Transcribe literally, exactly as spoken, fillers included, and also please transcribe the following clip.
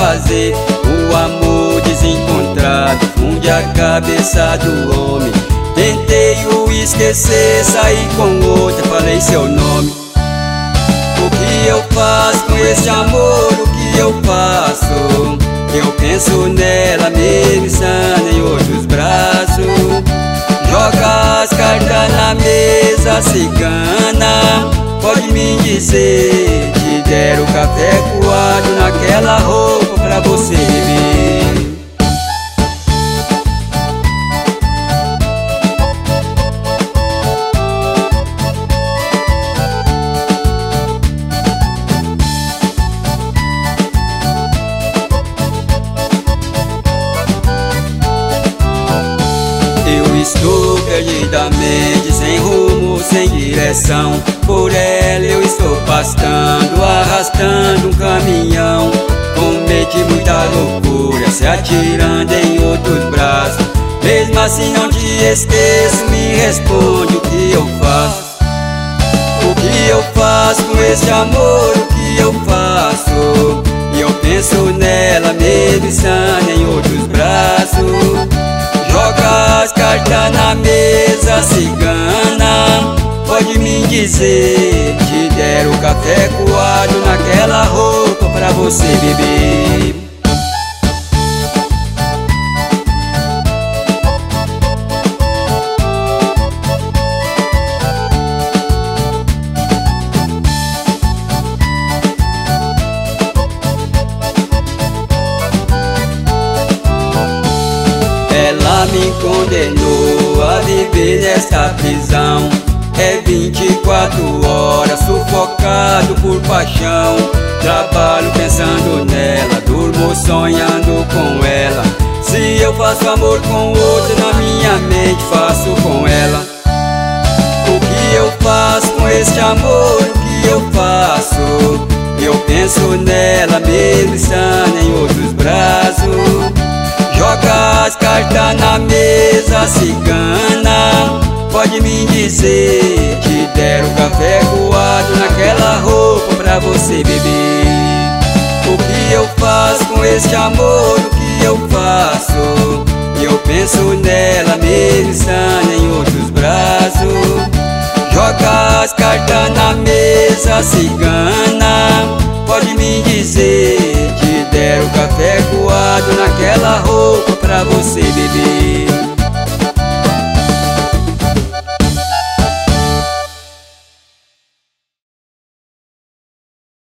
fazer. O amor desencontrado funde a cabeça do homem. Tentei o esquecer, saí com outra, falei seu nome. O que eu faço com esse amor? O que eu faço? Eu penso nela, me missando em outros braços. Joga as cartas na mesa, cigana. Pode me dizer, te deram café coado naquela roupa pra você beber. Eu estou perdidamente sem rumo, sem direção. Por ela eu estou pastando, arrastando um caminhão. Cometi muita loucura, se atirando em outros braços. Mesmo assim não te esqueço, me responde o que eu faço. O que eu faço com esse amor? O que eu faço? Eu penso nela, me missando em outros braços. Joga as cartas na mesa, cigana. Pode me dizer, te deram café coado naquela roupa pra você beber. Ela me condenou a viver nesta prisão. É vinte e quatro horas sufocado por paixão. Trabalho pensando nela, durmo sonhando com ela. Se eu faço amor com outra, na minha mente faço com ela. O que eu faço com este amor? O que eu faço? Eu penso nela, me missando em outros braços. Joga as cartas na mesa, cigana. Pode me dizer, te deram café coado naquela roupa pra você beber. O que eu faço com este amor? O que eu faço? Eu penso nela, me missando em outros braços. Joga as cartas na mesa, cigana. Pode me dizer,